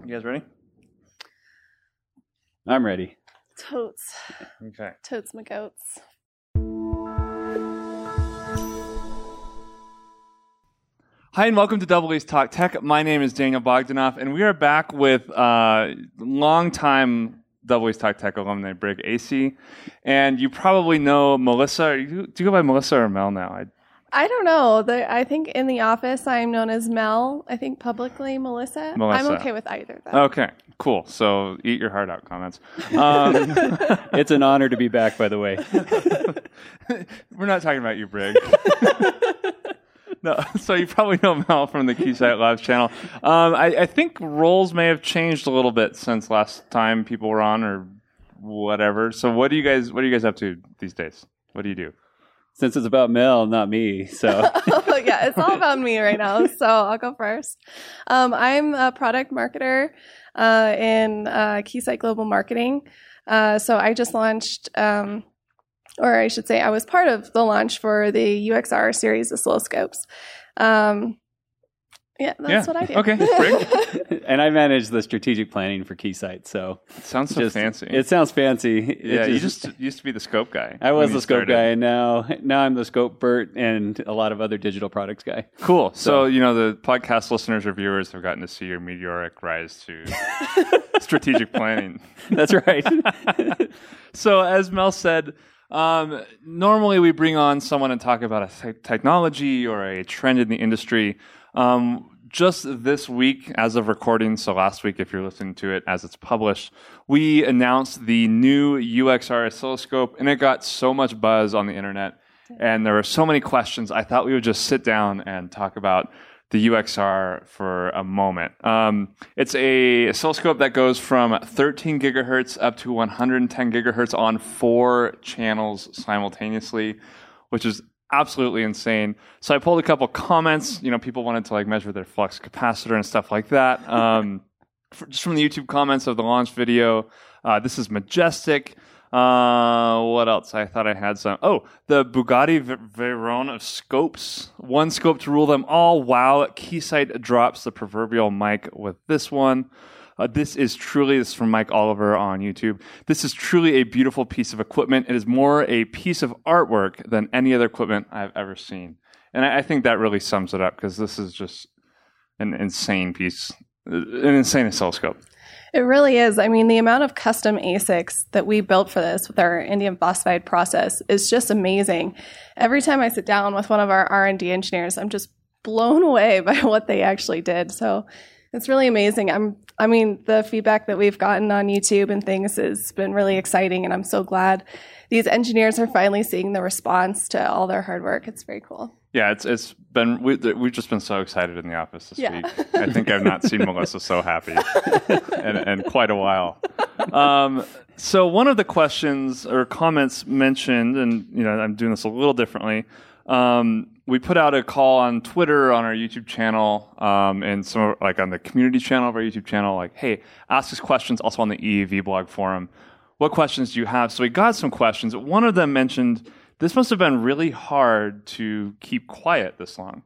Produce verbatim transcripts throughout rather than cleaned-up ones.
You guys ready? I'm ready. Totes. Okay. Totes my goats. Hi, and welcome to Double A's Talk Tech. My name is Daniel Bogdanoff, and we are back with uh, longtime Double A's Talk Tech alumni, Brig A C. And you probably know Melissa. You, do you go by Melissa or Mel now? I, I don't know. The, I think in the office I'm known as Mel. I think publicly Melissa. Melissa. I'm okay with either, though. Okay, cool. So eat your heart out, comments. Um, It's an honor to be back, by the way. we're not talking about you, Brig. No, so you probably know Mel from the Keysight Labs channel. Um, I, I think roles may have changed a little bit since last time people were on, or whatever. So, what do you guys what are you guys up to these days? What do you do? Since it's about Mel, not me, so Yeah, it's all about me right now, so I'll go first. Um, I'm a product marketer uh, in uh, Keysight Global Marketing. Uh, so I just launched, um, or I should say I was part of the launch for the U X R series oscilloscopes. Um, yeah, that's Yeah, what I do. okay, Brig. and I manage the strategic planning for Keysight. So It sounds so just- fancy. It sounds fancy. It yeah, you just used to be the scope guy. I was when you the scope started. guy, and now now I'm the scope Bert and a lot of other digital products guy. Cool. So, So- you know, the podcast listeners or viewers have gotten to see your meteoric rise to strategic planning. That's right. So, as Mel said, um, normally we bring on someone and talk about a te- technology or a trend in the industry. Um, just this week, as of recording, so last week, if you're listening to it as it's published, we announced the new U X R oscilloscope, and it got so much buzz on the internet, and there were so many questions. I thought we would just sit down and talk about the U X R for a moment. Um, it's a oscilloscope that goes from thirteen gigahertz up to one hundred ten gigahertz on four channels simultaneously, which is absolutely insane. So I pulled a couple comments. You know, people wanted to like measure their flux capacitor and stuff like that. Um, for, just from the YouTube comments of the launch video. Uh, this is majestic. Uh, what else? I thought I had some. Oh, the Bugatti V- Veyron of scopes. One scope to rule them all. Wow. Keysight drops the proverbial mic with this one. Uh, this is truly, this is from Mike Oliver on YouTube. This is truly a beautiful piece of equipment. It is more a piece of artwork than any other equipment I've ever seen. And I, I think that really sums it up, because this is just an insane piece, an insane oscilloscope. It really is. I mean, the amount of custom A S I Cs that we built for this with our indium phosphide process is just amazing. Every time I sit down with one of our R and D engineers, I'm just blown away by what they actually did. So it's really amazing. I'm, I mean, the feedback that we've gotten on YouTube and things has been really exciting, and I'm so glad these engineers are finally seeing the response to all their hard work. It's very cool. Yeah, it's it's been we, we've just been so excited in the office this Yeah. week. I think I've not seen Melissa so happy in, in quite a while. Um, so one of the questions or comments mentioned, and you know, I'm doing this a little differently. Um, we put out a call on Twitter, on our YouTube channel, um, and some of- like on the community channel of our YouTube channel. Like, hey, ask us questions. Also on the E A V blog forum. What questions do you have? So we got some questions. One of them mentioned, this must have been really hard to keep quiet this long.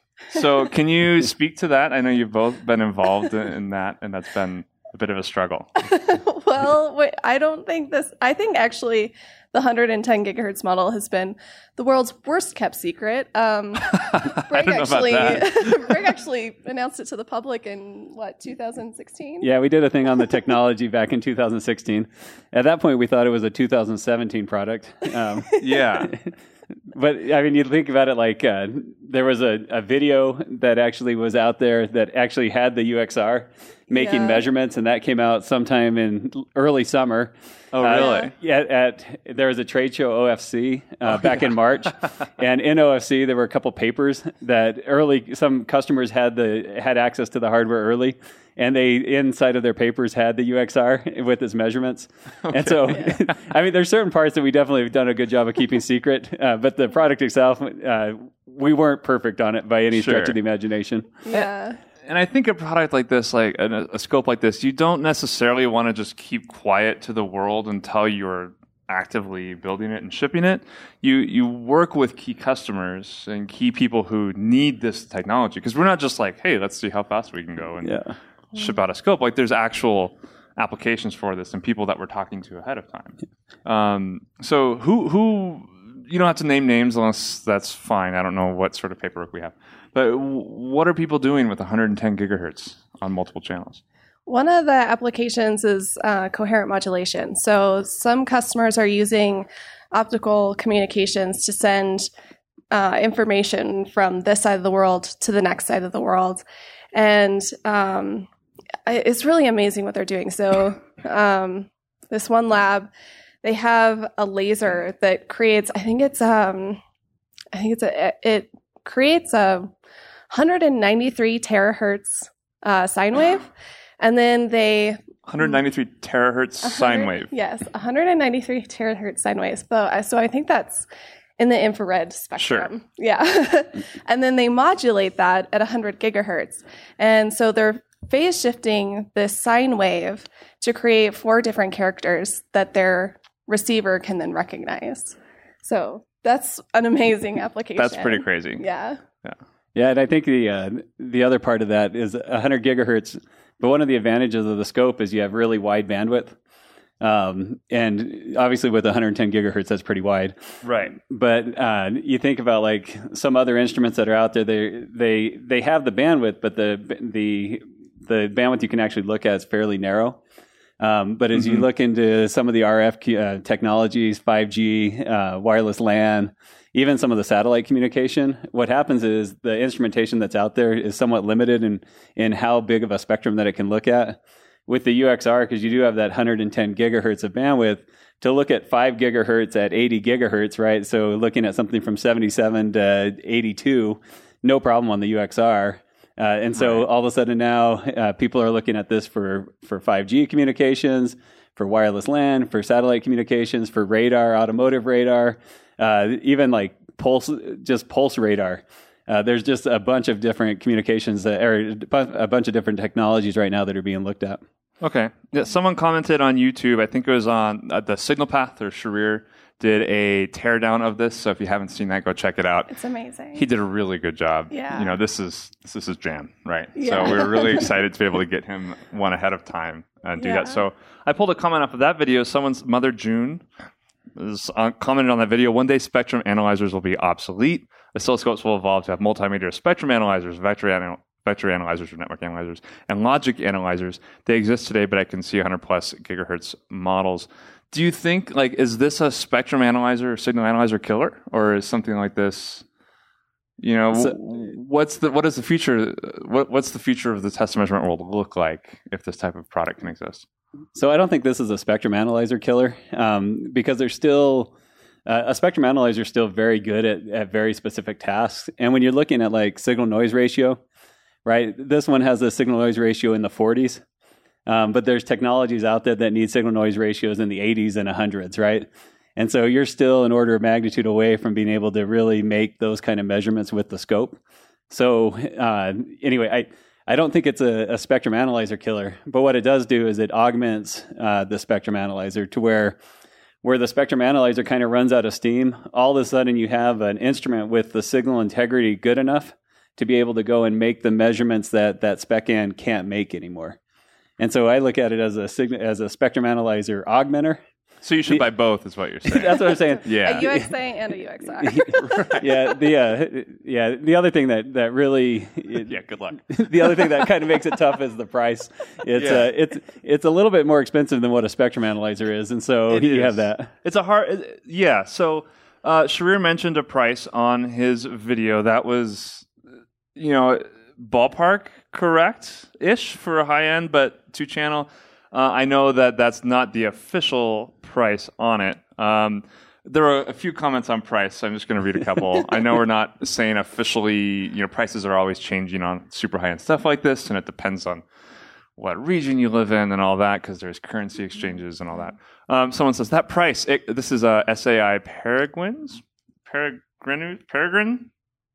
So can you speak to that? I know you've both been involved in that, and that's been a bit of a struggle. Well, wait, I don't think this, I think actually the one hundred ten gigahertz model has been the world's worst kept secret. Um, Brig, don't know about actually, that. Brig actually announced it to the public in, what, two thousand sixteen? Yeah, we did a thing on the technology back in two thousand sixteen. At that point, we thought it was a two thousand seventeen product. Um, Yeah. But I mean, you think about it like uh, there was a, a video that actually was out there that actually had the U X R making Yeah. measurements, and that came out sometime in early summer. Oh, Uh, really? yeah. At, at there was a trade show, O F C, uh, back in March, and in O F C there were a couple papers that early some customers had the had access to the hardware early. And they, inside of their papers, had the U X R with its measurements. Okay. And so, yeah. I mean, there's certain parts that we definitely have done a good job of keeping secret. Uh, but the product itself, uh, we weren't perfect on it by any Sure. stretch of the imagination. Yeah. And I think a product like this, like a, a scope like this, you don't necessarily want to just keep quiet to the world until you're actively building it and shipping it. You you work with key customers and key people who need this technology, because we're not just like, hey, let's see how fast we can go and Yeah. ship out a scope. Like there's actual applications for this and people that we're talking to ahead of time. Um, so who who you don't have to name names unless that's fine. I don't know what sort of paperwork we have, but w- what are people doing with one hundred ten gigahertz on multiple channels? One of the applications is uh, coherent modulation. So some customers are using optical communications to send uh, information from this side of the world to the next side of the world. And um, it's really amazing what they're doing. So um, this one lab, they have a laser that creates, I think it's, um, I think it's a, it creates a one hundred ninety-three terahertz uh, sine wave. And then they... one hundred ninety-three terahertz sine wave. Yes, one hundred ninety-three terahertz sine waves. So, so I think that's in the infrared spectrum. Sure. Yeah. And then they modulate that at one hundred gigahertz. And so they're phase shifting this sine wave to create four different characters that their receiver can then recognize. So that's an amazing application. That's pretty crazy. Yeah. Yeah. Yeah, and I think the uh, the other part of that is one hundred gigahertz. But one of the advantages of the scope is you have really wide bandwidth. Um, and obviously with one hundred ten gigahertz, that's pretty wide. Right. But uh, you think about like some other instruments that are out there, they they they have the bandwidth, but the the the bandwidth you can actually look at is fairly narrow. Um, but as mm-hmm. you look into some of the R F uh, technologies, five G, uh, wireless LAN, even some of the satellite communication, what happens is the instrumentation that's out there is somewhat limited in, in how big of a spectrum that it can look at. With the U X R, because you do have that one hundred ten gigahertz of bandwidth, to look at five gigahertz at eighty gigahertz, right? So looking at something from seventy-seven to eighty-two, no problem on the U X R. Uh, and so right. all of a sudden now uh, people are looking at this for, for five G communications, for wireless LAN, for satellite communications, for radar, automotive radar, uh, even like pulse, just pulse radar. Uh, there's just a bunch of different communications that are a bunch of different technologies right now that are being looked at. Okay. Yeah, someone commented on YouTube, I think it was on uh, the Signal Path, or Sharir did a teardown of this. So if you haven't seen that, go check it out. It's amazing. He did a really good job. Yeah. You know, this is this is Jan, right? Yeah. So we were really excited to be able to get him one ahead of time and do yeah. that. So I pulled a comment off of that video. Someone's mother, June, is, uh, commented on that video. One day spectrum analyzers will be obsolete. Oscilloscopes will evolve to have multimeter spectrum analyzers, vector analyzers, vector analyzers or network analyzers, and logic analyzers. They exist today, but I can see one hundred plus gigahertz models. Do you think, like, is this a spectrum analyzer or signal analyzer killer, or is something like this, you know, so, what's the what is the future? What, what's the future of the test measurement world look like if this type of product can exist? So I don't think this is a spectrum analyzer killer um, because there's still uh, a spectrum analyzer is still very good at, at very specific tasks. And when you're looking at like signal noise ratio, right? This one has a signal noise ratio in the forties. Um, but there's technologies out there that need signal noise ratios in the eighties and hundreds, right? And so you're still an order of magnitude away from being able to really make those kind of measurements with the scope. So uh, anyway, I, I don't think it's a, a spectrum analyzer killer, but what it does do is it augments uh, the spectrum analyzer to where where the spectrum analyzer kind of runs out of steam. All of a sudden you have an instrument with the signal integrity good enough to be able to go and make the measurements that that SpecAn can't make anymore. And so I look at it as a sig- as a spectrum analyzer augmenter. So you should the, buy both, is what you're saying. That's what I'm saying. Yeah, a U X A and a U X R. right. Yeah, the uh, yeah the other thing that that really it, yeah, good luck. The other thing that kind of makes it tough is the price. It's yeah. uh, it's it's a little bit more expensive than what a spectrum analyzer is, and so it you is. have that. It's a hard, yeah. So uh, Sharir mentioned a price on his video that was, you know, ballpark correct-ish for a high-end, but two-channel. Uh, I know that that's not the official price on it. Um, there are a few comments on price, so I'm just going to read a couple. I know we're not saying officially, you know, prices are always changing on super high-end stuff like this, and it depends on what region you live in and all that, because there's currency exchanges and all that. Um, someone says, that price, it, this is a S A I Peregrines? Peregrine? Peregrine?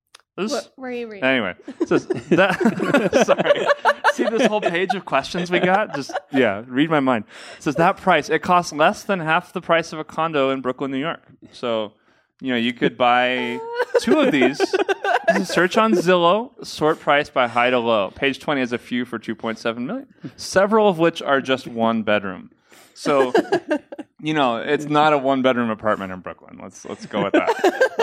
What were you reading? Anyway, so that, sorry. See this whole page of questions we got? Just, yeah, read my mind. It says that price, it costs less than half the price of a condo in Brooklyn, New York. So You know, you could buy two of these. Search on Zillow, sort price by high to low. Page twenty has a few for two point seven million dollars, several of which are just one bedroom. So, you know, it's not a one-bedroom apartment in Brooklyn. Let's let's go with that.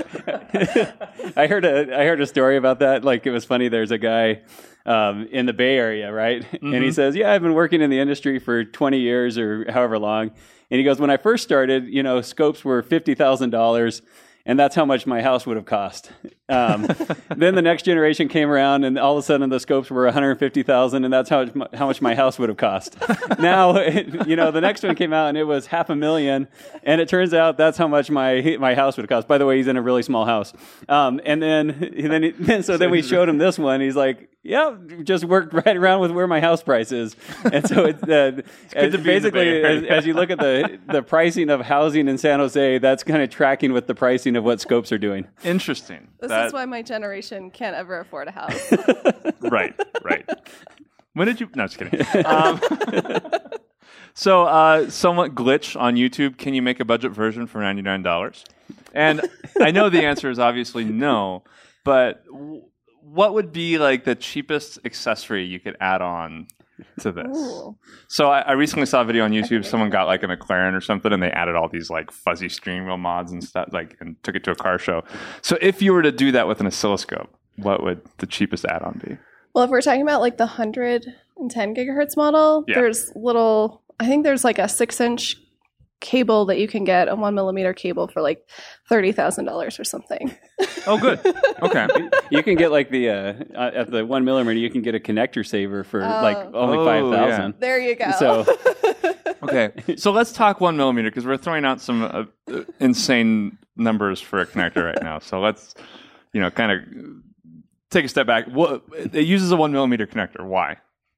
Um, I heard a I heard a story about that. Like, it was funny. There's a guy um, in the Bay Area, right? Mm-hmm. And he says, "Yeah, I've been working in the industry for twenty years or however long." And he goes, "When I first started, you know, scopes were fifty thousand dollars. And that's how much my house would have cost." Um, then the next generation came around, and all of a sudden the scopes were one hundred fifty thousand dollars, and that's how much, how much my house would have cost. Now, you know, the next one came out, and it was half a million, and it turns out that's how much my my house would have cost. By the way, he's in a really small house. Um, and then, then, then, so then we showed him this one. He's like, "Yeah, just worked right around with where my house price is." And so it's, uh, it's as, basically, as, as you look at the the pricing of housing in San Jose, that's kind of tracking with the pricing of what scopes are doing. Interesting. This that... is why my generation can't ever afford a house. Right, right. When did you? No, just kidding. Um, so, uh, somewhat glitch on YouTube. Can you make a budget version for ninety-nine dollars? And I know the answer is obviously no, but w- what would be like the cheapest accessory you could add on to this? Ooh. So I, I recently saw a video on YouTube. Someone got like a McLaren or something, and they added all these like fuzzy steering wheel mods and stuff, like, and took it to a car show. So if you were to do that with an oscilloscope, what would the cheapest add-on be? Well, if we're talking about like the one hundred ten gigahertz model, yeah. there's little. I think there's like a six-inch cable that you can get, a one millimeter cable for like thirty thousand dollars or something. Oh, good. Okay. You can get like the, uh, at the one millimeter, you can get a connector saver for uh, like only oh, five thousand. Yeah. There you go. So, okay. So let's talk one millimeter because we're throwing out some uh, insane numbers for a connector right now. So let's, you know, kind of take a step back. What, it uses a one millimeter connector. Why?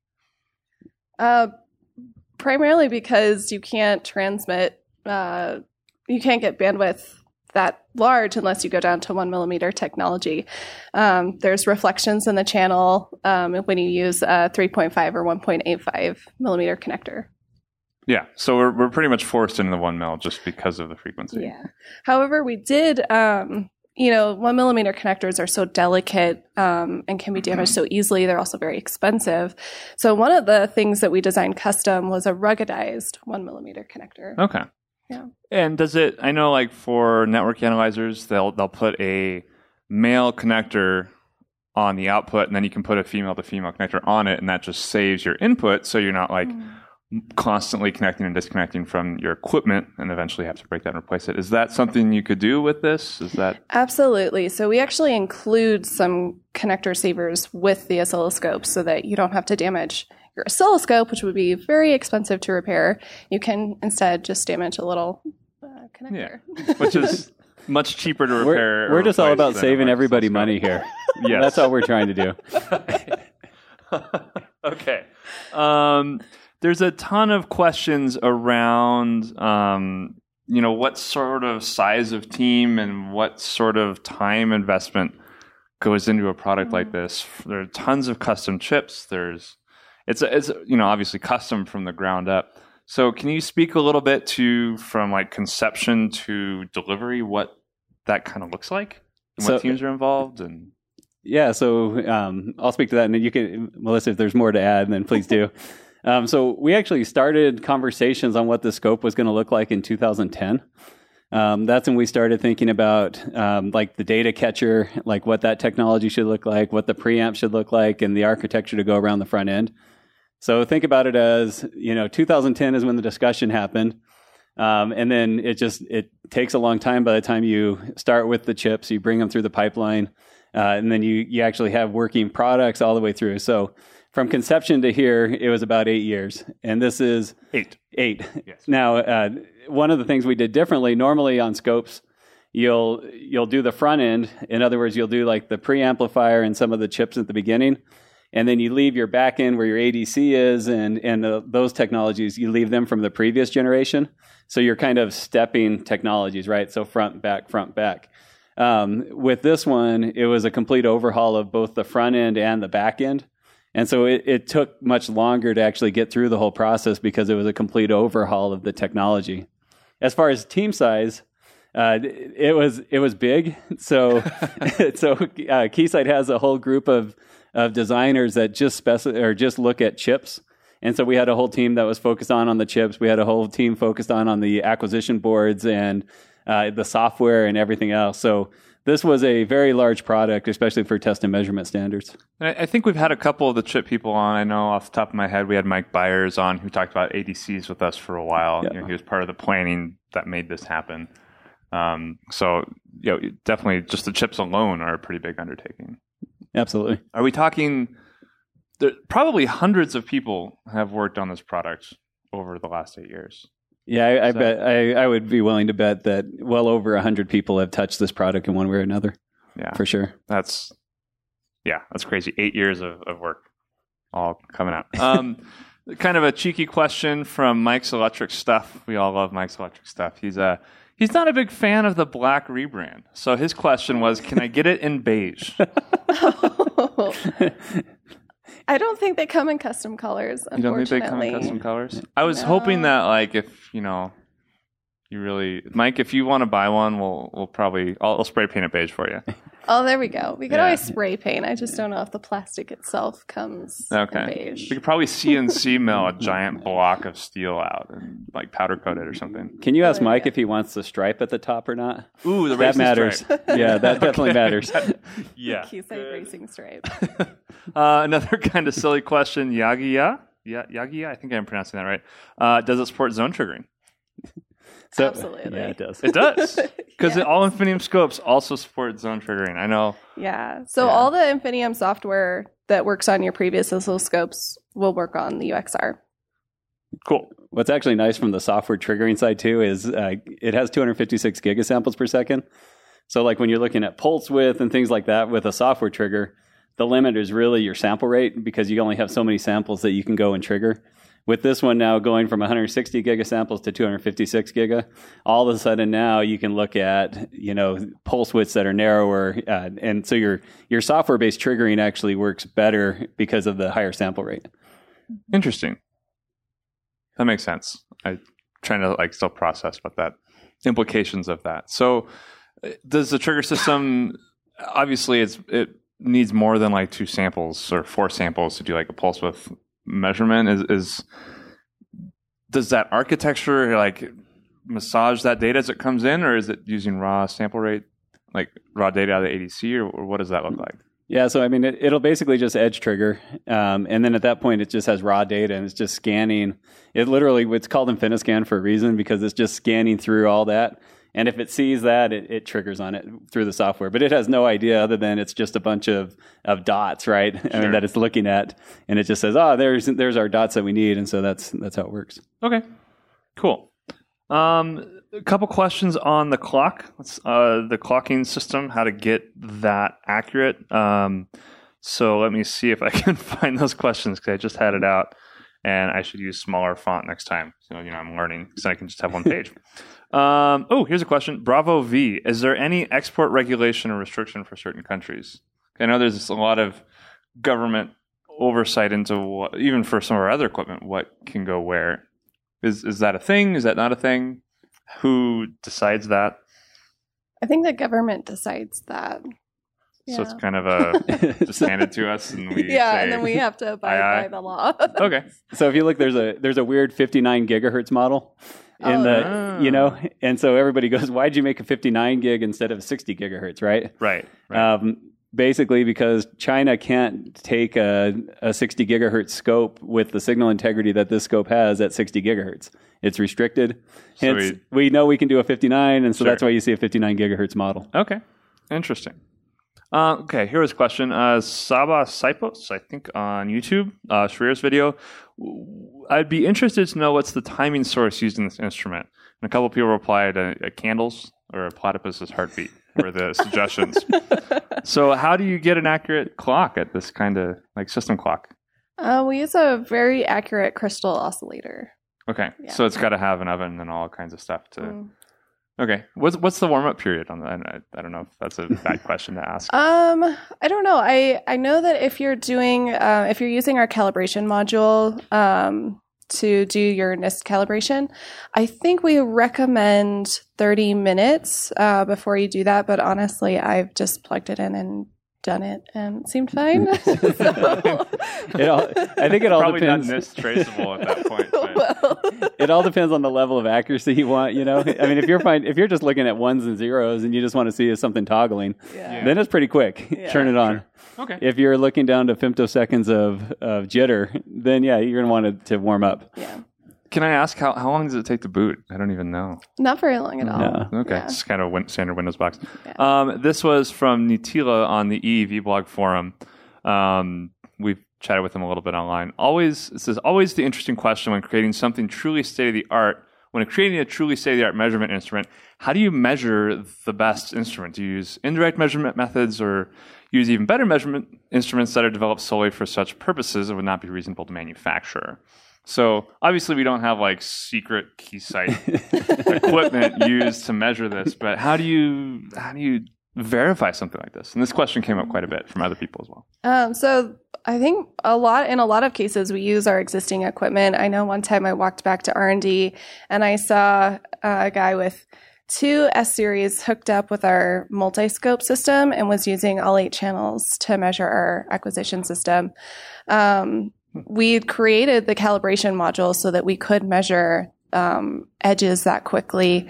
Uh, Primarily because you can't transmit, uh, you can't get bandwidth that large unless you go down to one millimeter technology. Um, there's reflections in the channel um, when you use a three point five or one point eight five millimeter connector. Yeah, so we're we're pretty much forced into the one mil just because of the frequency. Yeah. However, we did. Um, You know, one millimeter connectors are so delicate um, and can be damaged so easily. They're also very expensive. So one of the things that we designed custom was a ruggedized one millimeter connector. Okay. Yeah. And does it? I know, like for network analyzers, they'll they'll put a male connector on the output, and then you can put a female to female connector on it, and that just saves your input, so you're not like. Mm. constantly connecting and disconnecting from your equipment and eventually have to break that and replace it. Is that something you could do with this? Is that Absolutely. So we actually include some connector savers with the oscilloscope so that you don't have to damage your oscilloscope, which would be very expensive to repair. You can instead just damage a little uh, connector. Yeah. Which is much cheaper to repair. We're, we're just all about saving everybody money here. Yes. That's all we're trying to do. Okay. Um, There's a ton of questions around, um, you know, what sort of size of team and what sort of time investment goes into a product mm-hmm. like this. There are tons of custom chips. There's, it's, it's, you know, obviously custom from the ground up. So can you speak a little bit to, from like conception to delivery, what that kind of looks like and so, what teams are involved? And yeah, so um, I'll speak to that, and then you can, Melissa, if there's more to add, then please do. Um, so we actually started conversations on what the scope was going to look like in two thousand ten. Um, that's when we started thinking about um, like the data catcher, like what that technology should look like, what the preamp should look like, and the architecture to go around the front end. So think about it as, you know, two thousand ten is when the discussion happened. Um, and then it just, it takes a long time by the time you start with the chips, you bring them through the pipeline, uh, and then you, you actually have working products all the way through. So from conception to here, it was about eight years. And this is eight. Eight. Yes. Now, uh, one of the things we did differently, normally on scopes, you'll you'll do the front end. In other words, you'll do like the preamplifier and some of the chips at the beginning. And then you leave your back end where your A D C is and, and uh, those technologies, you leave them from the previous generation. So you're kind of stepping technologies, right? So front, back, front, back. Um, with this one, it was a complete overhaul of both the front end and the back end. And so it, it took much longer to actually get through the whole process because it was a complete overhaul of the technology. As far as team size, Uh, it was it was big. So so uh, Keysight has a whole group of of designers that just speci- or just look at chips. And so we had a whole team that was focused on on the chips. We had a whole team focused on on the acquisition boards and uh, the software and everything else. So this was a very large product, especially for test and measurement standards. I think we've had a couple of the chip people on. I know off the top of my head, we had Mike Byers on who talked about A D Cs with us for a while. Yep. You know, he was part of the planning that made this happen. Um, so, you know, definitely just the chips alone are a pretty big undertaking. Absolutely. Are we talking... There, probably hundreds of people have worked on this product over the last eight years. Yeah, I, I So- bet I, I would be willing to bet that well over a hundred people have touched this product in one way or another, Yeah, for sure. that's yeah, that's crazy. Eight years of, of work, all coming out. Um, kind of a cheeky question from Mike's Electric Stuff. We all love Mike's Electric Stuff. He's a he's not a big fan of the black rebrand. So his question was, can I get it in beige? I don't think they come in custom colors, You don't unfortunately. think they come in custom colors? I was No. hoping that, like, if you know, you really, Mike, if you want to buy one, we'll we'll probably I'll, I'll spray paint it beige for you. Oh, there we go. We could Yeah. always spray paint. I just don't know if the plastic itself comes in Okay, beige. we could probably C N C mill a giant block of steel out and like powder coat it or something. Can you ask Oh, Mike yeah. if he wants the stripe at the top or not? Ooh, the That racing matters. stripe. Yeah, that definitely Okay. matters. Yeah. Keysight racing stripe. uh, another kind of silly question, Yagiya, yeah, Yagiya. I think I'm pronouncing that right. Uh, does it support zone triggering? So, Absolutely. Yeah, it does. It does, because Yes. all Infinium scopes also support zone triggering. I know. Yeah. So Yeah. all the Infinium software that works on your previous oscilloscopes will work on the U X R. Cool. What's actually nice from the software triggering side too is uh, it has two hundred fifty-six gigasamples per second. So like when you're looking at pulse width and things like that with a software trigger, the limit is really your sample rate because you only have so many samples that you can go and trigger. With this one now going from one hundred sixty gigasamples to two hundred fifty-six giga, all of a sudden now you can look at, you know, pulse widths that are narrower. Uh, and so your, your software-based triggering actually works better because of the higher sample rate. Interesting. That makes sense. I'm trying to like still process what that implications of that. So, uh, does the trigger system obviously it's it needs more than like two samples or four samples to do like a pulse width measurement? Is is does that architecture like massage that data as it comes in, or is it using raw sample rate, like raw data out of the A D C, or, or what does that look like? Yeah, so I mean, it, it'll basically just edge trigger, um, and then at that point, it just has raw data and it's just scanning. It literally, it's called InfiniScan for a reason because it's just scanning through all that. And if it sees that, it, it triggers on it through the software. But it has no idea other than it's just a bunch of, of dots, right? I Sure. mean, that it's looking at, and it just says, "Oh, there's there's our dots that we need," and so that's that's how it works. Okay, cool. Um, a couple questions on the clock, Let's, uh, the clocking system, how to get that accurate. Um, so let me see if I can find those questions because I just had it out, and I should use smaller font next time. So you know, I'm learning because I can just have one page. um, oh, here's a question. Bravo V: is there any export regulation or restriction for certain countries? I know there's a lot of government oversight into what, even for some of our other equipment, what can go where. Is is that a thing? Is that not a thing? Who decides that? I think the government decides that. Yeah. So it's kind of a just handed to us, and we yeah, say, and then we have to abide aye, aye. by the law. okay. So if you look, there's a there's a weird fifty-nine gigahertz model in Oh, the nice. you know, and so everybody goes, "Why'd you make a fifty-nine gig instead of sixty gigahertz?" Right? Right. right. Um, basically, because China can't take a, a sixty gigahertz scope with the signal integrity that this scope has at sixty gigahertz. It's restricted. So Hence, we- we know we can do a fifty-nine, and so Sure. that's why you see a fifty-nine gigahertz model. Okay. Interesting. Uh, okay, here was a question. Uh, Saba Saipos, I think on YouTube, uh, Shreer's video. I'd be interested to know what's the timing source used in this instrument. And a couple people replied, uh, uh, candles or a platypus's heartbeat were the suggestions. So how do you get an accurate clock at this kind of like system clock? Uh, we use a very accurate crystal oscillator. Okay, Yeah. so it's got to have an oven and all kinds of stuff to. Mm. Okay, what's what's the warm up period on that? I, I don't know if that's a bad question to ask. Um, I don't know. I, I know that if you're doing, uh, if you're using our calibration module um, to do your NIST calibration. I think we recommend thirty minutes uh, before you do that, but honestly, I've just plugged it in and done it and it seemed fine. So. it all, I think it all Probably depends. not NIST traceable at that point. But. Well, It all depends on the level of accuracy you want. You know, I mean, if you're fine, if you're just looking at ones and zeros and you just want to see if something toggling, yeah. then it's pretty quick. Yeah. Turn it on. Sure. Okay. If you're looking down to femtoseconds of, of jitter, then yeah, you're going to want it to warm up. Yeah. Can I ask how, how long does it take to boot? I don't even know. Not very long at all. No. Okay, Yeah. it's kind of win- standard Windows box. Yeah. Um, this was from Nitila on the E E V blog forum. Um, we've chatted with him a little bit online. Always, it says, always the interesting question when creating something truly state-of-the-art, when creating a truly state-of-the-art measurement instrument, how do you measure the best instrument? Do you use indirect measurement methods or use even better measurement instruments that are developed solely for such purposes and would not be reasonable to manufacture? So obviously we don't have like secret Keysight equipment used to measure this, but how do you how do you verify something like this? And this question came up quite a bit from other people as well. Um, so I think a lot in a lot of cases we use our existing equipment. I know one time I walked back to R and D and I saw a guy with two S series hooked up with our multi-scope system and was using all eight channels to measure our acquisition system. Um, we created the calibration module so that we could measure um, edges that quickly.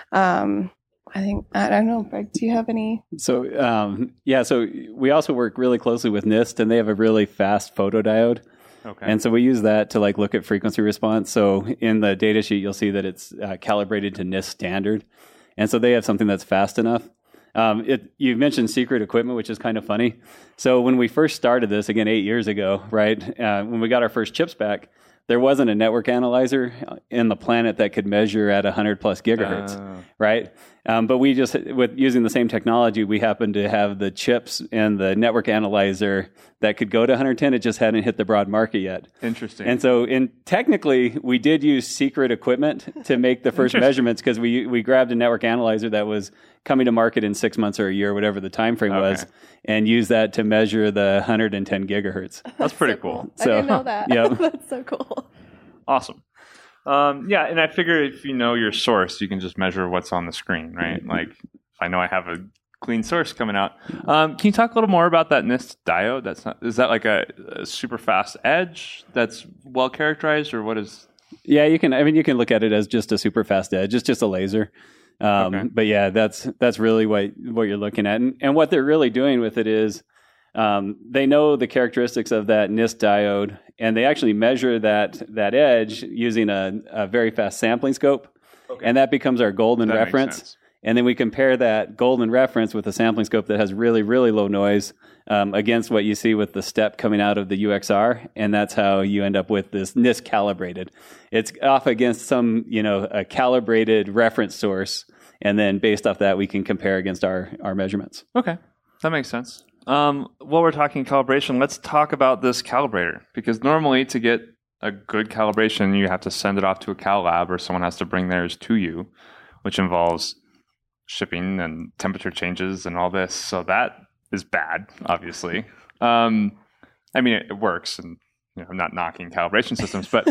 Um, I think, I don't know, Greg, do you have any? So, um, yeah, so we also work really closely with NIST, and they have a really fast photodiode. Okay. And so we use that to like look at frequency response. So in the data sheet, you'll see that it's uh, calibrated to NIST standard. And so they have something that's fast enough. Um, it, you mentioned secret equipment, which is kind of funny. So when we first started this, again, eight years ago, right, uh, when we got our first chips back, there wasn't a network analyzer in the planet that could measure at one hundred plus gigahertz, Uh. right? Um, but we just, with using the same technology, we happened to have the chips and the network analyzer that could go to one hundred ten. It just hadn't hit the broad market yet. Interesting. And so, in technically, we did use secret equipment to make the first Interesting. measurements because we we grabbed a network analyzer that was coming to market in six months or a year, whatever the time frame was, Okay. and used that to measure the one hundred ten gigahertz. That's pretty cool. I So, didn't know that. yeah. That's so cool. Awesome. Um, yeah, and I figure if you know your source, you can just measure what's on the screen, right? Like, if I know I have a clean source coming out. Um, can you talk a little more about that NIST diode? That's not, is that like a, a super fast edge that's well characterized, or what is? Yeah, you can. I mean, you can look at it as just a super fast edge. It's just a laser. Um, Okay. But yeah, that's that's really what what you're looking at, and and what they're really doing with it is um, they know the characteristics of that NIST diode, and they actually measure that that edge using a, a very fast sampling scope, Okay. and that becomes our golden That makes reference. sense. And then we compare that golden reference with a sampling scope that has really, really low noise um, against what you see with the step coming out of the U X R. And that's how you end up with this NIST calibrated. It's off against some, you know, a calibrated reference source. And then based off that, we can compare against our, our measurements. Okay, that makes sense. Um, while we're talking calibration, let's talk about this calibrator, because normally to get a good calibration, you have to send it off to a cal lab, or someone has to bring theirs to you, which involves shipping and temperature changes and all this. So that is bad, obviously. Um, I mean, it, it works, and you know, I'm not knocking calibration systems, but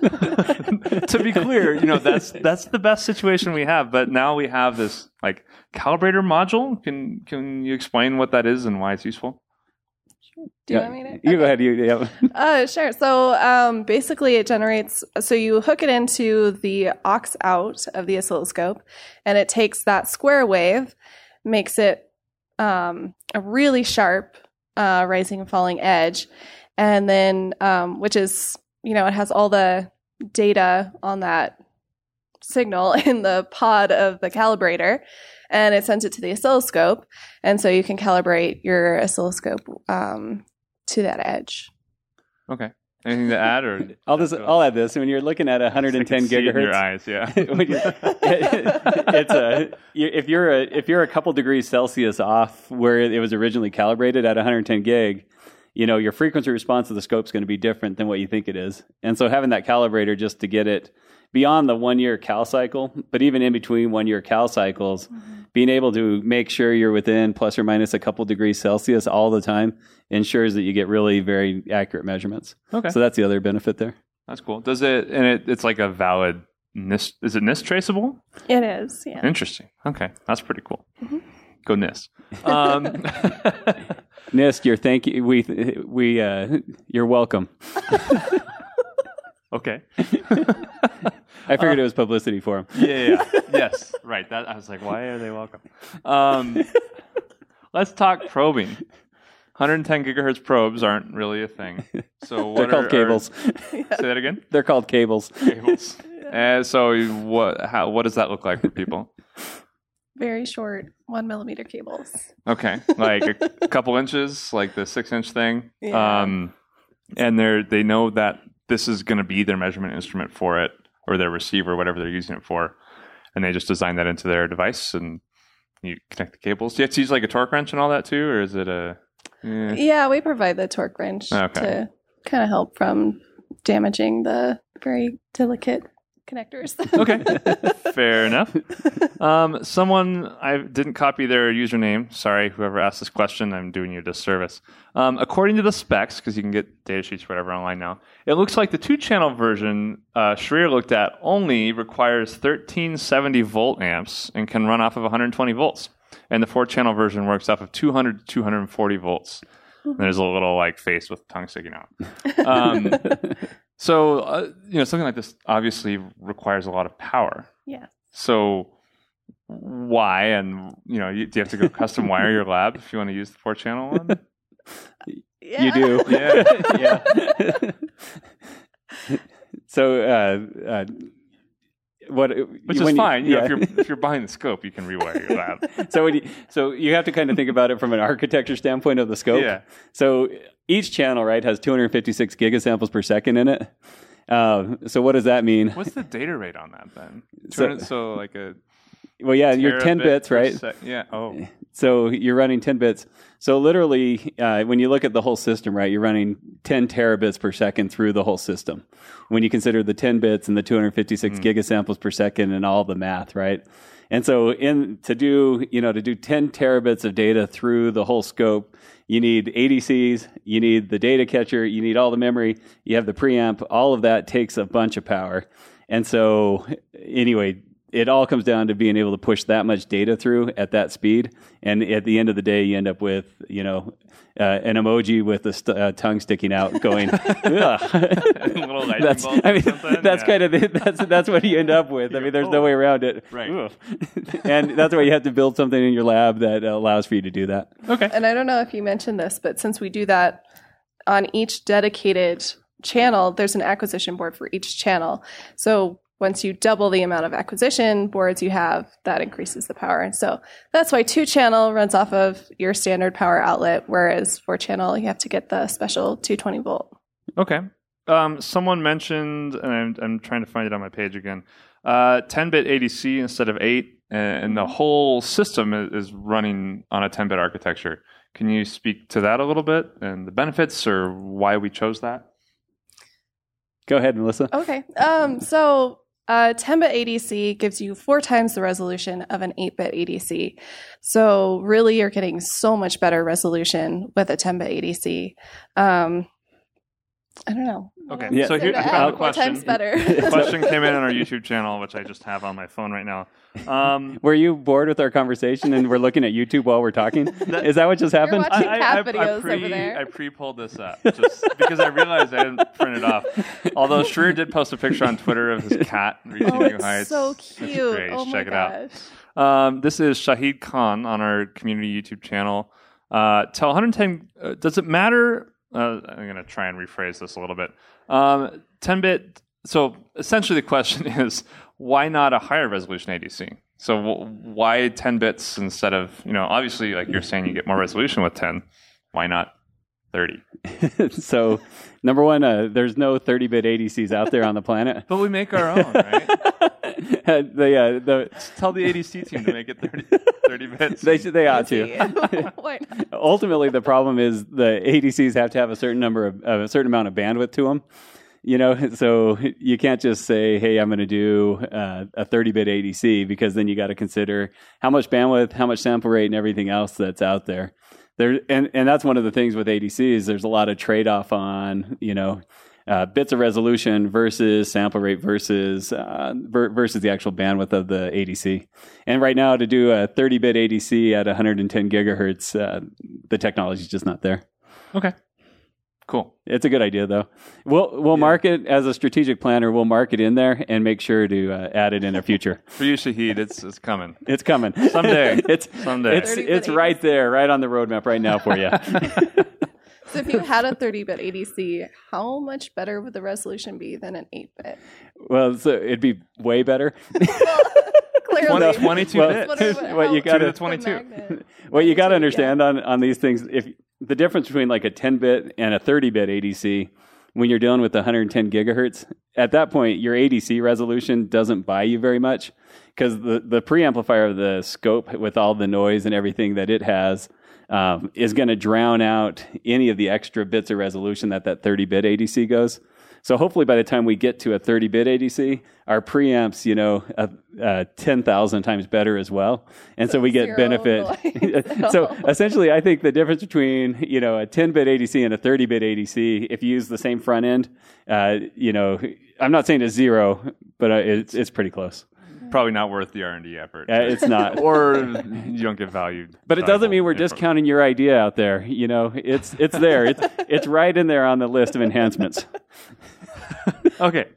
to be clear, you know, that's that's the best situation we have. But now we have this like calibrator module. Can can you explain what that is and why it's useful? Do you Yeah. want me to? You Okay. go ahead. You, yeah. Uh, sure. So um, basically, it generates. So you hook it into the aux out of the oscilloscope, and it takes that square wave, makes it um, a really sharp uh, rising and falling edge, and then um, which is you know it has all the data on that signal in the pod of the calibrator. And it sends it to the oscilloscope. And so you can calibrate your oscilloscope um, to that edge. Okay. Anything to add, or I'll just I'll add this. When you're looking at one hundred ten I can see it in gigahertz, your eyes, yeah. when you're- it's a you- if you're a if you're a couple degrees Celsius off where it was originally calibrated at one hundred ten gig, you know your frequency response of the scope is going to be different than what you think it is. And so having that calibrator just to get it beyond the one year cal cycle, but even in between one year cal cycles, mm-hmm. being able to make sure you're within plus or minus a couple degrees Celsius all the time ensures that you get really very accurate measurements. Okay. So that's the other benefit there. That's cool. Does it, and it, it's like a valid NIST, is it NIST traceable? It is, yeah. Interesting. Okay. That's pretty cool. Mm-hmm. Go NIST. Um, NIST, you're thank you. We, we, uh, you're welcome. Okay. I figured uh, it was publicity for him. Yeah, yeah, yeah. Yes. Right. That, I was like, why are they welcome? Um, let's talk probing. one hundred ten gigahertz probes aren't really a thing. So what They're called are, cables. Are, say that again? They're called cables. Cables. Uh, so what how what does that look like for people? Very short one millimeter cables. Okay. Like a, a couple inches, like the six inch thing. Yeah. Um, and they're they know that this is going to be their measurement instrument for it, or their receiver, whatever they're using it for. And they just design that into their device and you connect the cables. Do you have to use like a torque wrench and all that too? Or is it a... Eh. Yeah, we provide the torque wrench okay. to kind of help from damaging the very delicate connectors. Okay, fair enough. Um, someone, I didn't copy their username. Sorry, whoever asked this question, I'm doing you a disservice. Um, according to the specs, because you can get data sheets or whatever online now, it looks like the two-channel version uh, Shreer looked at only requires thirteen seventy volt amps and can run off of one hundred twenty volts. And the four-channel version works off of two hundred to two hundred forty volts. And there's a little like face with tongue sticking out. Um, so, uh, you know, something like this obviously requires a lot of power. Yeah. So why? And, you know, you, do you have to go custom wire your lab if you want to use the four-channel one? Yeah. You do. Yeah. Yeah. So, uh, uh, what? Which is fine. You, you yeah. know, if you're if you're behind the scope, you can rewire your lab. so, when you, so you have to kind of think about it from an architecture standpoint of the scope. Yeah. So each channel, right, has two hundred fifty-six gigasamples per second in it. Um, so what does that mean? What's the data rate on that then? So, so like a well, yeah, you're ten bits, right? Sec- yeah. Oh. So you're running ten bits. So literally, uh, when you look at the whole system, right, you're running ten terabits per second through the whole system. When you consider the ten bits and the two hundred fifty-six mm. gigasamples per second and all the math, right? And so in to do, you know, to do ten terabits of data through the whole scope, you need A D Cs, you need the data catcher, you need all the memory, you have the preamp, all of that takes a bunch of power. And so anyway, it all comes down to being able to push that much data through at that speed. And at the end of the day, you end up with, you know, uh, an emoji with the st- uh, tongue sticking out going, ugh. Little that's, I mean, that's yeah. kind of, the, that's, that's what you end up with. I mean, there's no way around it. Right. And that's why you have to build something in your lab that allows for you to do that. Okay. And I don't know if you mentioned this, but since we do that on each dedicated channel, there's an acquisition board for each channel. So once you double the amount of acquisition boards you have, that increases the power. And so that's why two channel runs off of your standard power outlet, whereas four channel, you have to get the special two twenty volt. Okay. Um, someone mentioned, and I'm, I'm trying to find it on my page again, uh, ten bit A D C instead of eight, and the whole system is, is running on a ten bit architecture. Can you speak to that a little bit and the benefits or why we chose that? Go ahead, Melissa. Okay. Um, so Uh, ten bit A D C gives you four times the resolution of an eight bit A D C. So really you're getting so much better resolution with a ten bit A D C. Um, I don't know. Okay, yeah. So here, I found a question. Four times better. A question came in on our YouTube channel, which I just have on my phone right now. Um, were you bored with our conversation and we're looking at YouTube while we're talking? That, Is that what just happened? You're watching I, cat I, videos I pre, over there. I pre-pulled this up just because I realized I didn't print it off. Although Shreer did post a picture on Twitter of his cat reaching oh, new heights. so cute. Great. Oh my Check gosh. it out. Um, this is Shahid Khan on our community YouTube channel. Uh, tell one hundred ten, uh, does it matter? Uh, I'm going to try and rephrase this a little bit. Um, ten bit, so essentially the question is, why not a higher resolution A D C? So w- why ten bits instead of, you know, obviously like you're saying you get more resolution with ten. Why not thirty? So number one, uh, there's no thirty bit A D Cs out there on the planet. But we make our own, right? the, uh, the, Just tell the A D C team to make it thirty, thirty bits. They they ought to. Why not? Ultimately, the problem is the A D Cs have to have a certain number of uh, a certain amount of bandwidth to them. You know, so you can't just say, "Hey, I'm going to do uh, a thirty bit A D C," because then you got to consider how much bandwidth, how much sample rate, and everything else that's out there. There, and and that's one of the things with A D Cs. There's a lot of trade off on, you know, uh, bits of resolution versus sample rate versus uh, ver- versus the actual bandwidth of the A D C. And right now, to do a thirty-bit A D C at one hundred ten gigahertz, uh, the technology is just not there. Okay. Cool. It's a good idea, though. We'll we'll yeah. mark it as a strategic planner. We'll mark it in there and make sure to uh, add it in our future. For you, Shahid, it's it's coming. It's coming someday. it's someday. It's it's right there, right on the roadmap right now for you. So if you had a thirty-bit A D C, how much better would the resolution be than an eight-bit? Well, so it'd be way better. Clearly, twenty-two well, bits. What, what you got to twenty-two. What you got to understand yeah. on on these things, if the difference between like a ten-bit and a thirty-bit A D C, when you're dealing with one hundred ten gigahertz, at that point, your A D C resolution doesn't buy you very much because the, the preamplifier of the scope with all the noise and everything that it has um, is going to drown out any of the extra bits of resolution that that thirty-bit A D C goes. So hopefully by the time we get to a thirty-bit A D C, our preamps, you know, uh, uh, ten thousand times better as well. And so we get Zero benefit. So essentially, I think the difference between, you know, a ten-bit A D C and a thirty-bit A D C, if you use the same front end, uh, you know, I'm not saying it's zero, but uh, it's it's pretty close. Probably not worth the R and D effort. Uh, it's not. Or you don't get value. But it doesn't mean we're discounting your idea out there. You know, it's it's there. It's it's right in there on the list of enhancements. Okay.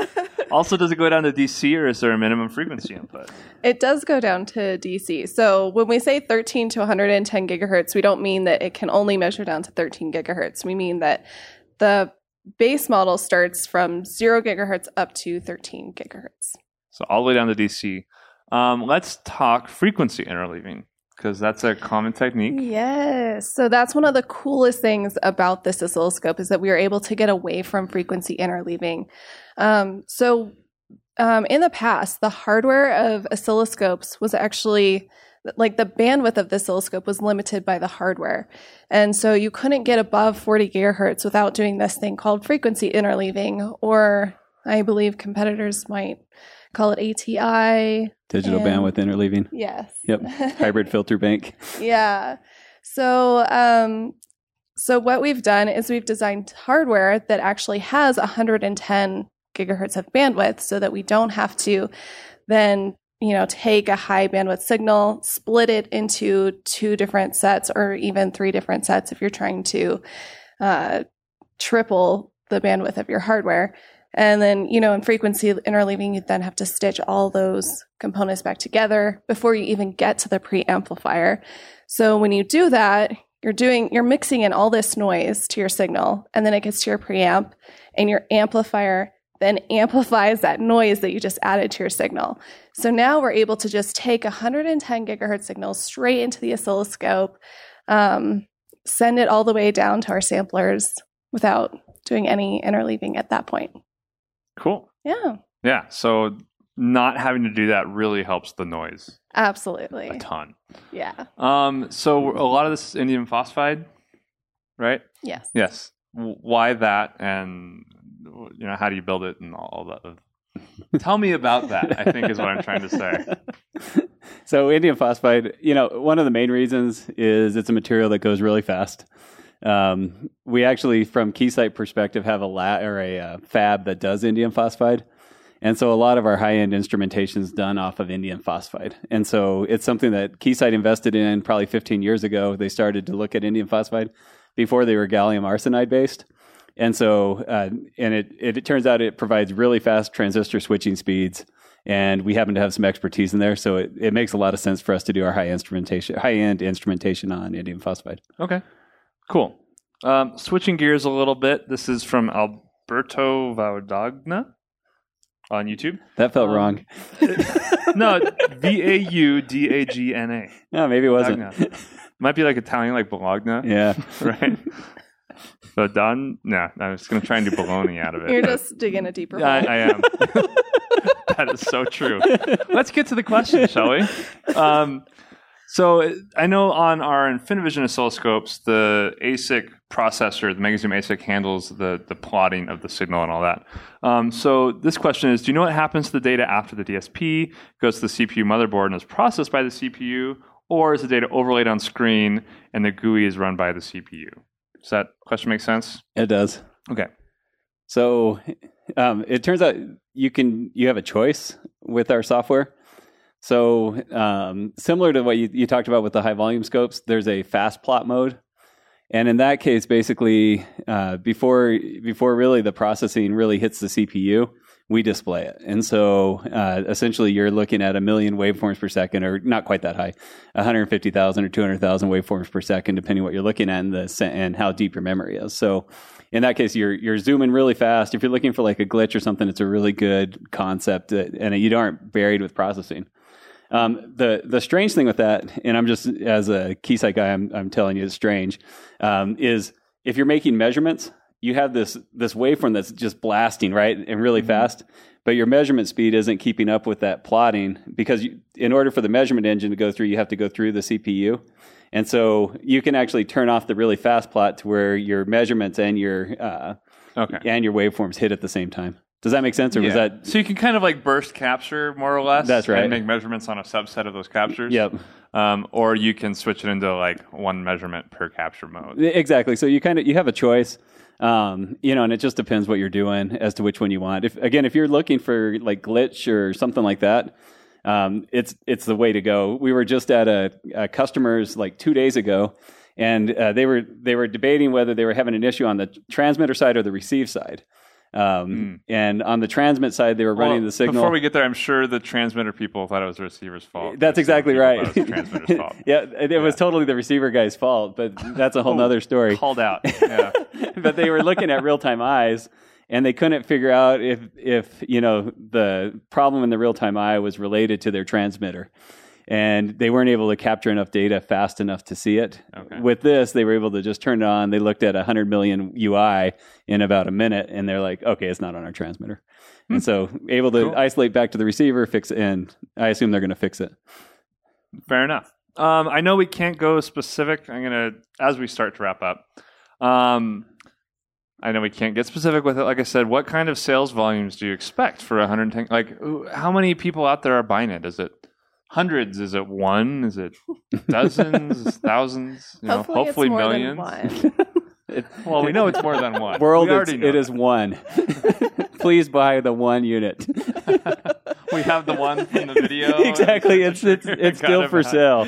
Also, does it go down to D C or is there a minimum frequency input? It does go down to D C. So when we say thirteen to one hundred ten gigahertz, we don't mean that it can only measure down to thirteen gigahertz. We mean that the base model starts from zero gigahertz up to thirteen gigahertz. So all the way down to D C. Um, let's talk frequency interleaving, because that's a common technique. Yes. So that's one of the coolest things about this oscilloscope is that we are able to get away from frequency interleaving. Um, so um, in the past, the hardware of oscilloscopes was actually, like the bandwidth of the oscilloscope was limited by the hardware. And so you couldn't get above forty gigahertz without doing this thing called frequency interleaving, or I believe competitors might call it A T I. Digital and, bandwidth interleaving. Yes. Yep. Hybrid filter bank. Yeah. So, um, so what we've done is we've designed hardware that actually has one hundred ten gigahertz of bandwidth so that we don't have to then, you know, take a high bandwidth signal, split it into two different sets or even three different sets if you're trying to uh, triple the bandwidth of your hardware. And then, you know, in frequency interleaving, you then have to stitch all those components back together before you even get to the preamplifier. So when you do that, you're doing, you're mixing in all this noise to your signal, and then it gets to your preamp, and your amplifier then amplifies that noise that you just added to your signal. So now we're able to just take one hundred ten gigahertz signal straight into the oscilloscope, um, send it all the way down to our samplers without doing any interleaving at that point. Cool. Yeah. Yeah. So not having to do that really helps the noise. Absolutely. A ton. Yeah. Um. So a lot of this is indium phosphide, right? Yes. Yes. Why that, and you know, how do you build it, and all that? Tell me about that, I think is what I'm trying to say. So indium phosphide, you know, one of the main reasons is it's a material that goes really fast. Um, we actually, from Keysight perspective, have a lab or a uh, fab that does indium phosphide. And so a lot of our high-end instrumentation is done off of indium phosphide. And so it's something that Keysight invested in probably fifteen years ago. They started to look at indium phosphide before they were gallium arsenide based. And so, uh, and it, it, it turns out it provides really fast transistor switching speeds. And we happen to have some expertise in there. So it, it makes a lot of sense for us to do our high instrumentation, high-end instrumentation on indium phosphide. Okay. Cool. Um, switching gears a little bit. This is from Alberto Vaudagna on YouTube. That felt um, wrong. No, V A U D A G N A. No, maybe it wasn't. Vaudagna. Might be like Italian, like Bologna. Yeah. Right? Vaudagna? No, I'm just going to try and do bologna out of it. You're but, just digging a deeper hole. I, I am. That is so true. Let's get to the question, shall we? Um, So I know on our Infinivision oscilloscopes, the A S I C processor, the MegaZoom A S I C, handles the, the plotting of the signal and all that. Um, so this question is, do you know what happens to the data after the D S P goes to the C P U motherboard and is processed by the C P U, or is the data overlaid on screen and the G U I is run by the C P U? Does that question make sense? It does. Okay. So um, it turns out you can you have a choice with our software. So um, similar to what you, you talked about with the high volume scopes, there's a fast plot mode. And in that case, basically, uh, before before really the processing really hits the C P U, we display it. And so uh, essentially you're looking at a million waveforms per second, or not quite that high, one hundred fifty thousand or two hundred thousand waveforms per second, depending what you're looking at and, the, and how deep your memory is. So in that case, you're you're zooming really fast. If you're looking for like a glitch or something, it's a really good concept, that, and you aren't buried with processing. Um, the the strange thing with that, and I'm just, as a Keysight guy, I'm I'm telling you it's strange, um, is if you're making measurements, you have this this waveform that's just blasting, right, and really mm-hmm. fast, but your measurement speed isn't keeping up with that plotting, because you, in order for the measurement engine to go through, you have to go through the C P U. And so you can actually turn off the really fast plot to where your measurements and your uh, okay. and your waveforms hit at the same time. Does that make sense, or yeah. was that? So you can kind of like burst capture more or less. That's right. And make measurements on a subset of those captures. Yep. Um, or you can switch it into like one measurement per capture mode. Exactly. So you kind of you have a choice, um, you know, and it just depends what you're doing as to which one you want. If again, if you're looking for like glitch or something like that, um, it's it's the way to go. We were just at a, a customer's like two days ago, and uh, they were they were debating whether they were having an issue on the transmitter side or the receive side. Um, mm. And on the transmit side, they were running well, the signal. Before we get there, I'm sure the transmitter people thought it was the receiver's fault. That's exactly right. It was the transmitter's fault. yeah, it yeah. was totally the receiver guy's fault, but that's a whole oh, other story. Called out. Yeah. But they were looking at real-time eyes, and they couldn't figure out if, if you know, the problem in the real-time eye was related to their transmitter. And they weren't able to capture enough data fast enough to see it. Okay. With this, they were able to just turn it on. They looked at one hundred million U I in about a minute, and they're like, okay, it's not on our transmitter. Hmm. And so able to cool. isolate back to the receiver, fix it, and I assume they're going to fix it. Fair enough. Um, I know we can't go specific. I'm going to, as we start to wrap up, um, I know we can't get specific with it. Like I said, what kind of sales volumes do you expect for one hundred ten? Like, how many people out there are buying it? Is it hundreds? Is it one? Is it dozens? Thousands? You know, hopefully, hopefully it's more millions. Than one. it, well, we know it's more than one. World, we it's, it is one. Please buy the one unit. We have the one from the video. Exactly. It's it's it's still for sale.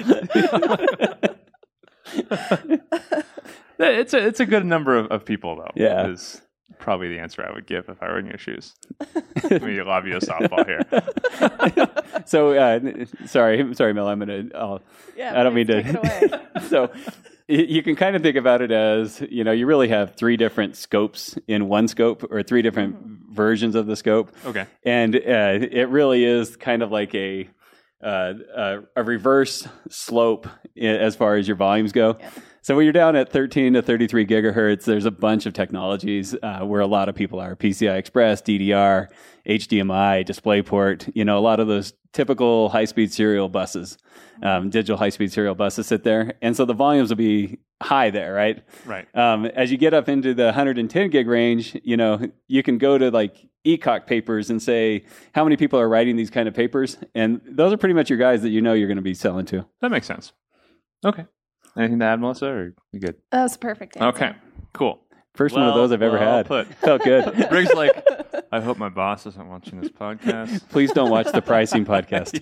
It's a it's a good number of, of people though. Yeah. Is probably the answer I would give if I were in your shoes. Let me lob you a softball here. So, uh, sorry, sorry, Mel. I'm gonna. I'll, yeah, I don't mean to. Take it away. So, you can kind of think about it as, you know, you really have three different scopes in one scope, or three different mm-hmm. versions of the scope. Okay. And uh, it really is kind of like a uh, a, a reverse slope as far as your volumes go. Yeah. So when you're down at thirteen to thirty-three gigahertz, there's a bunch of technologies uh, where a lot of people are. P C I Express, D D R, H D M I, DisplayPort, you know, a lot of those typical high-speed serial buses, um, digital high-speed serial buses sit there. And so the volumes will be high there, right? Right. Um, as you get up into the one hundred ten gig range, you know, you can go to like E C O C papers and say, how many people are writing these kind of papers? And those are pretty much your guys that you know you're going to be selling to. That makes sense. Okay. Anything to add, Melissa, or you good? That was perfect answer. Okay, cool. First well, one of those I've ever well had. Put. Felt good. Briggs like, I hope my boss isn't watching this podcast. Please don't watch the pricing podcast.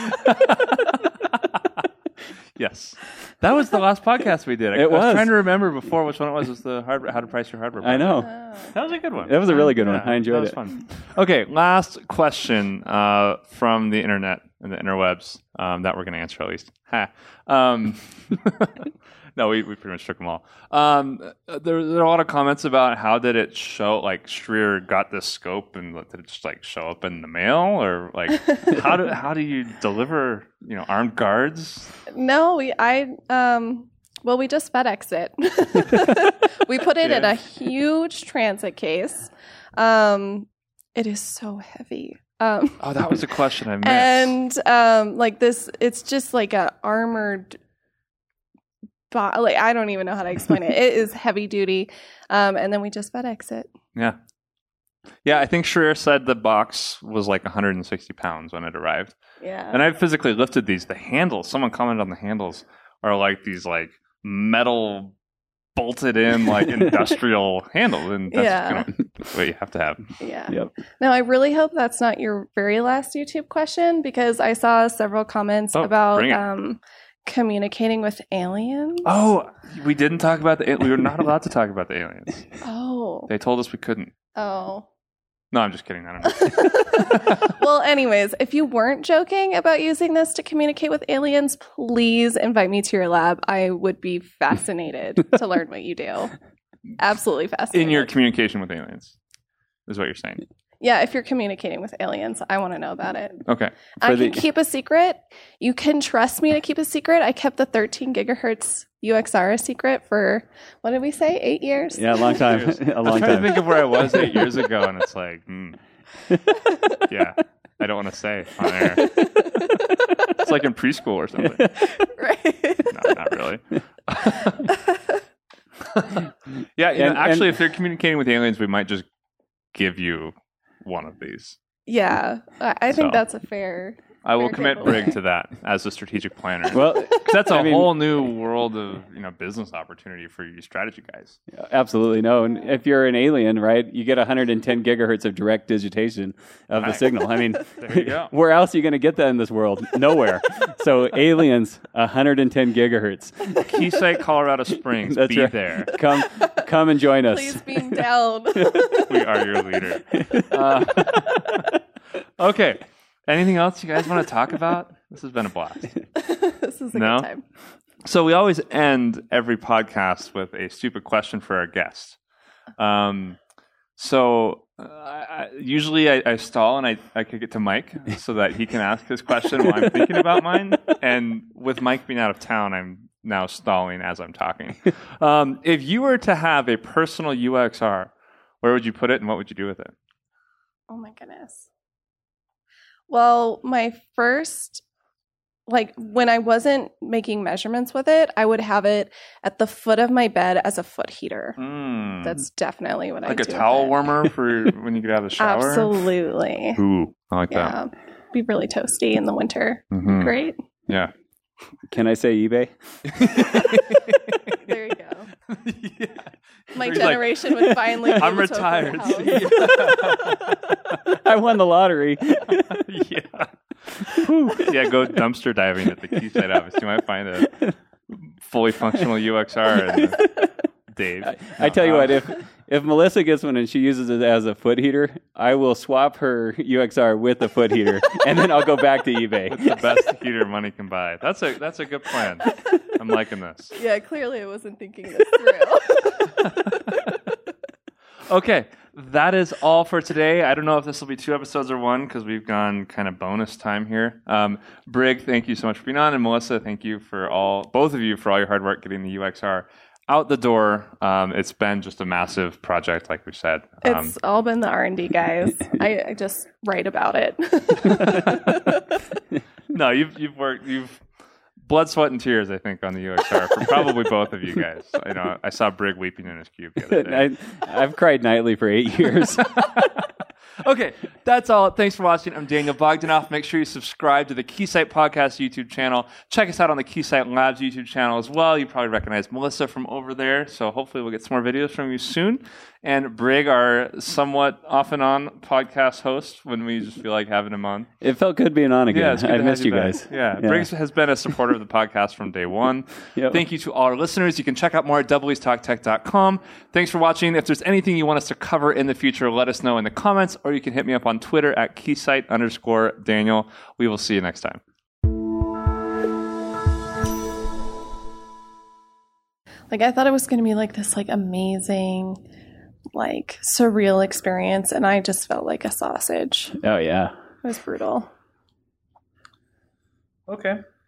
Yes. That was the last podcast we did. I, it was. I was trying to remember before which one it was. It was the hardware, how to price your hardware. I know. Oh. That was a good one. That was a really good yeah, one. I enjoyed that it. That was fun. Okay, last question uh, from the internet and the interwebs um, that we're going to answer at least. Ha. Um, no, we, we pretty much took them all. Um, there, there are a lot of comments about how did it show, like Schreier got this scope and did it just like show up in the mail, or like how do how do you deliver, you know, armed guards? No, we I um well we just FedEx it. We put it yeah. in a huge transit case. Um, it is so heavy. Um, oh, that was a question I missed. And um, like this, it's just like a armored. Bo- like I don't even know how to explain it. It is heavy duty, um, and then we just FedEx it. Yeah, yeah. I think Schreier said the box was like one hundred sixty pounds when it arrived. Yeah, and I physically lifted these. The handles. Someone commented on the handles are like these like metal bolted in like industrial handle, and that's Yeah. kind of what you have to have. Yeah. Yep. Now, I really hope that's not your very last YouTube question, because I saw several comments Oh, about bring it. um, communicating with aliens. Oh, we didn't talk about the. We were not allowed to talk about the aliens. Oh. They told us we couldn't. Oh. No, I'm just kidding. I don't know. Well, anyways, if you weren't joking about using this to communicate with aliens, please invite me to your lab. I would be fascinated to learn what you do. Absolutely fascinated. In your communication with aliens, is what you're saying. Yeah, if you're communicating with aliens, I want to know about it. Okay. I the- can keep a secret. You can trust me to keep a secret. I kept the thirteen gigahertz U X R a secret for, what did we say, eight years? Yeah, a long time. Years. a I was long trying time. to think of where I was eight years ago, and it's like, hmm. Yeah, I don't want to say on air. It's like in preschool or something. Right. No, not really. Yeah, you And- know, actually, and- if they're communicating with aliens, we might just give you one of these. Yeah, I I think So. that's a fair. I will Fair commit giveaway. Brig to that as a strategic planner. Well, 'Cause that's a I mean- whole new world of you know business opportunity for you strategy guys. absolutely no. And if you're an alien, right, you get one hundred ten gigahertz of direct digitation of the Right. signal. I mean, There you go. where else are you going to get that in this world? Nowhere. So aliens, one hundred ten gigahertz. Keysight, Colorado Springs, That's be right. there. Come, come and join us. Please beam down. We are your leader. Uh, okay. Anything else you guys want to talk about? This has been a blast. This is a No? good time. So we always end every podcast with a stupid question for our guest. Um, so uh, I, usually I, I stall and I, I kick it to Mike so that he can ask his question while I'm thinking about mine. And with Mike being out of town, I'm now stalling as I'm talking. Um, if you were to have a personal U X R, where would you put it and what would you do with it? Oh my goodness. Well, my first, like when I wasn't making measurements with it, I would have it at the foot of my bed as a foot heater. Mm. That's definitely what I like do. a with towel it. warmer for when you get out of the shower? Absolutely. Ooh, I like Yeah. Be really toasty in the winter. that. Mhm. Great. Yeah. Can I say eBay? There you go. Yeah. My He's like, generation would finally. be I'm able to afford retired. a house. I won the lottery. Yeah. Whew. Yeah, go dumpster diving at the Keysight office. You might find a fully functional U X R. And Dave. I, I tell you what, if if Melissa gets one and she uses it as a foot heater, I will swap her U X R with the foot heater, and then I'll go back to eBay. It's the best heater money can buy. That's a that's a good plan. I'm liking this. Yeah, clearly I wasn't thinking this through. Okay, that is all for today. I don't know if this will be two episodes or one because we've gone kind of bonus time here. Um, Brig, thank you so much for being on, and Melissa, thank you for all, both of you, for all your hard work getting the U X R out the door. Um, it's been just a massive project, like we said. Um, It's all been the R and D guys. I, I just write about it. no, you've you've worked, you've blood, sweat, and tears, I think, on the U X R for probably both of you guys. You know, I saw Brig weeping in his cube the other day. I, I've cried nightly for eight years. Okay, that's all. Thanks for watching. I'm Daniel Bogdanoff. Make sure you subscribe to the Keysight Podcast YouTube channel. Check us out on the Keysight Labs YouTube channel as well. You probably recognize Melissa from over there, so hopefully we'll get some more videos from you soon. And Brig, our somewhat off and on podcast host, when we just feel like having him on. It felt good being on again. Yeah, it's good I to missed have you back. guys. Yeah, Briggs has been a supporter of the podcast from day one. Yep. Thank you to all our listeners. You can check out more at double east talk tech dot com. Thanks for watching. If there's anything you want us to cover in the future, let us know in the comments, or you can hit me up on Twitter at Keysight underscore Daniel. We will see you next time. Like I thought it was going to be like this like amazing, like surreal experience, and I just felt like a sausage. Oh, yeah. It was brutal. Okay.